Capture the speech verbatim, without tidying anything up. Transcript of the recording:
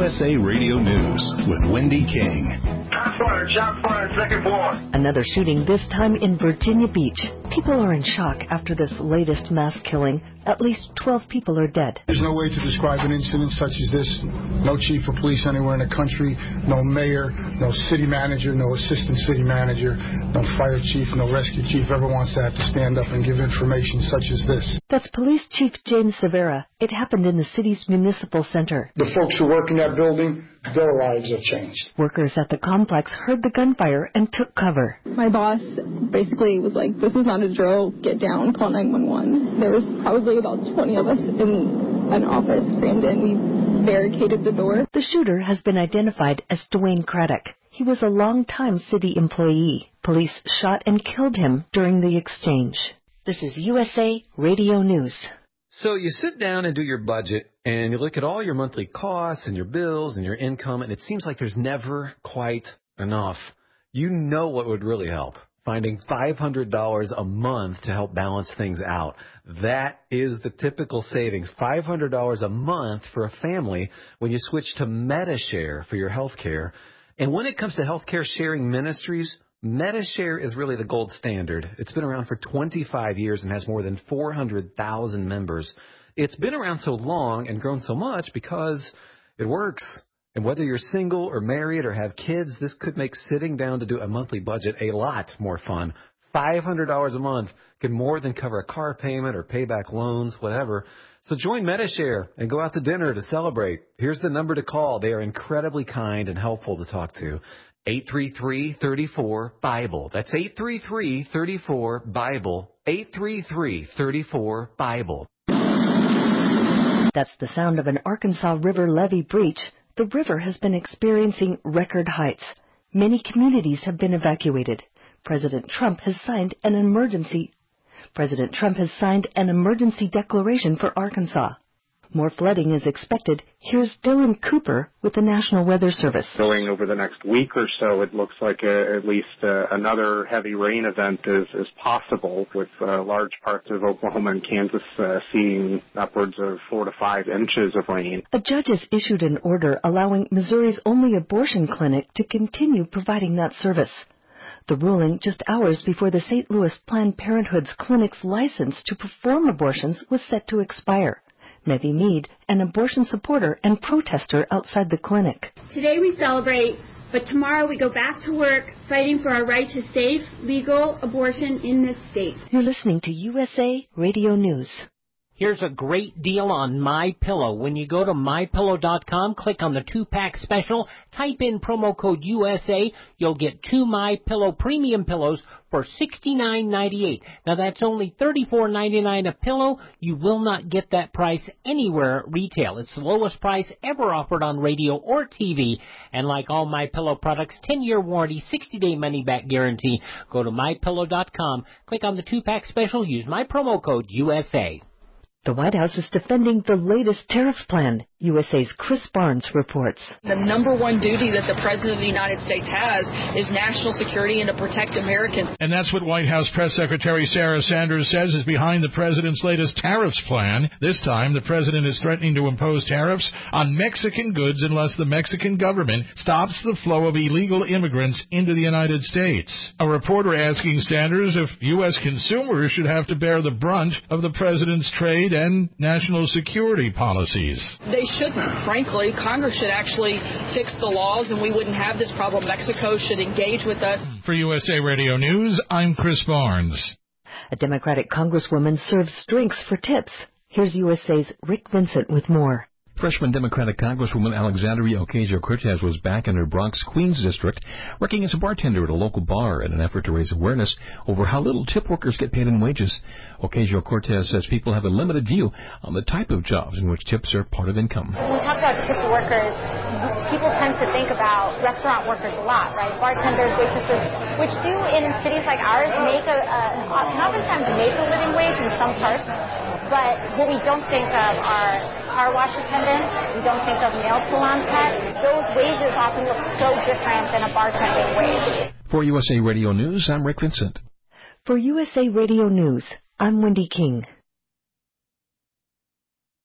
U S A Radio News with Wendy King. Shots fired, shots fired, second floor. Another shooting, this time in Virginia Beach. People are in shock after this latest mass killing. At least twelve people are dead. There's no way to describe an incident such as this. No chief of police anywhere in the country, no mayor, no city manager, no assistant city manager, no fire chief, no rescue chief ever wants to have to stand up and give information such as this. That's Police Chief James Severa. It happened in the city's municipal center. The folks who work in that building, their lives have changed. Workers at the complex heard the gunfire and took cover. My boss basically was like, this is not a drill, get down, call nine one one. There was probably about twenty of us in an office crammed in. We barricaded the door. The shooter has been identified as Dwayne Craddock. He was a long-time city employee. Police shot and killed him during the exchange. This is U S A Radio News. So you sit down and do your budget, and you look at all your monthly costs and your bills and your income, and it seems like there's never quite enough. You know what would really help? Finding five hundred dollars a month to help balance things out. That is the typical savings, five hundred dollars a month for a family when you switch to Medi-Share for your health care. And when it comes to healthcare sharing ministries, Medi-Share is really the gold standard. It's been around for twenty-five years and has more than four hundred thousand members. It's been around so long and grown so much because it works. And whether you're single or married or have kids, this could make sitting down to do a monthly budget a lot more fun. five hundred dollars a month can more than cover a car payment or pay back loans, whatever. So join Medi-Share and go out to dinner to celebrate. Here's the number to call. They are incredibly kind and helpful to talk to. eight three three, three four, BIBLE. That's eight three three, three four, BIBLE. eight three three, three four, BIBLE. That's the sound of an Arkansas River levee breach. The river has been experiencing record heights. Many communities have been evacuated. President Trump has signed an emergency. President Trump has signed an emergency declaration for Arkansas. More flooding is expected. Here's Dylan Cooper with the National Weather Service. Going over the next week or so, it looks like uh, at least uh, another heavy rain event is, is possible, with uh, large parts of Oklahoma and Kansas uh, seeing upwards of four to five inches of rain. A judge has issued an order allowing Missouri's only abortion clinic to continue providing that service. The ruling just hours before the Saint Louis Planned Parenthood's clinic's license to perform abortions was set to expire. Nevi Mead, an abortion supporter and protester outside the clinic. Today we celebrate, but tomorrow we go back to work fighting for our right to safe, legal abortion in this state. You're listening to U S A Radio News. Here's a great deal on MyPillow. When you go to my pillow dot com, click on the two-pack special, type in promo code U S A, you'll get two MyPillow premium pillows for sixty-nine ninety-eight. Now that's only thirty-four ninety-nine a pillow. You will not get that price anywhere at retail. It's the lowest price ever offered on radio or T V. And like all MyPillow products, ten-year warranty, sixty-day money-back guarantee. Go to my pillow dot com, click on the two-pack special, use my promo code U S A. The White House is defending the latest tariff plan. U S A's Chris Barnes reports. The number one duty that the President of the United States has is national security and to protect Americans. And that's what White House Press Secretary Sarah Sanders says is behind the President's latest tariffs plan. This time, the President is threatening to impose tariffs on Mexican goods unless the Mexican government stops the flow of illegal immigrants into the United States. A reporter asking Sanders if U S consumers should have to bear the brunt of the President's trade and national security policies. They shouldn't. Frankly, Congress should actually fix the laws and we wouldn't have this problem. Mexico should engage with us. For U S A Radio News, I'm Chris Barnes. A Democratic congresswoman serves drinks for tips. Here's U S A's Rick Vincent with more. Freshman Democratic Congresswoman Alexandria Ocasio-Cortez was back in her Bronx, Queens district, working as a bartender at a local bar in an effort to raise awareness over how little tip workers get paid in wages. Ocasio-Cortez says people have a limited view on the type of jobs in which tips are part of income. When we talk about tipped workers, people tend to think about restaurant workers a lot, right? Bartenders, waitresses, which do in cities like ours make a, a oftentimes make a living wage in some parts. But what we don't think of are car wash attendants. We don't think of nail salon techs. Those wages often look so different than a bartending wage. For U S A Radio News, I'm Rick Vincent. For U S A Radio News, I'm Wendy King.